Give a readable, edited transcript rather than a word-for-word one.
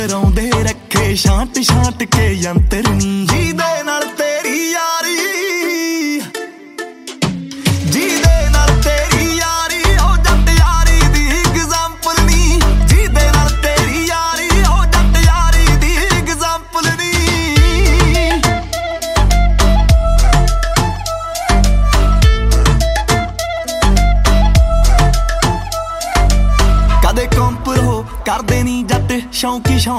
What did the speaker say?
ਰੌਂਦੇ ਰੱਖੇ ਛਾਂਟ ਛਾਂਟ ਕੇ ਯੰਤਰਨੀ ਜਿਹਦੇ ਨਾਲ ਤੇਰੀ ਯਾਰੀ, ਜਿਹਦੇ ਨਾਲ ਤੇਰੀ ਯਾਰੀ ਉਹ ਜੱਟ ਯਾਰੀ ਦੀ ਐਗਜ਼ਾਮਪਲ ਨੀ, ਜਿਹਦੇ ਨਾਲ ਤੇਰੀ ਯਾਰੀ ਉਹ ਜੱਟ ਯਾਰੀ ਦੀ ਐਗਜ਼ਾਮਪਲ ਨੀ। ਕਦੇ ਕੰਪਰੋ ਕਰਦੇ ਨੀ ਜੱਟ ਸ਼ੌਂਕੀ ਸ਼ੌਂਕ